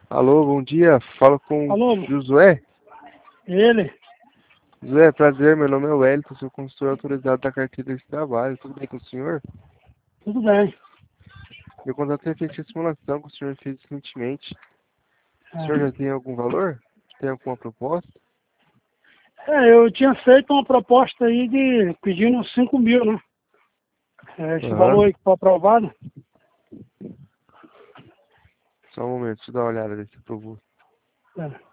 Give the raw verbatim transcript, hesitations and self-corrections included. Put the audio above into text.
Alô, bom dia. Falo com Alô, o Josué. ele? Josué, prazer. Meu nome é Wellington, sou consultor autorizado da carteira de trabalho. Tudo bem com o senhor? Tudo bem. Meu contato é feito de simulação que o senhor fez recentemente. O senhor já É. tem algum valor? Tem alguma proposta? É, eu tinha feito uma proposta aí de pedindo cinco mil, né? É, esse valor Aham. aí que foi aprovado. Só um momento, deixa eu dar uma olhada nesse aprovou. É.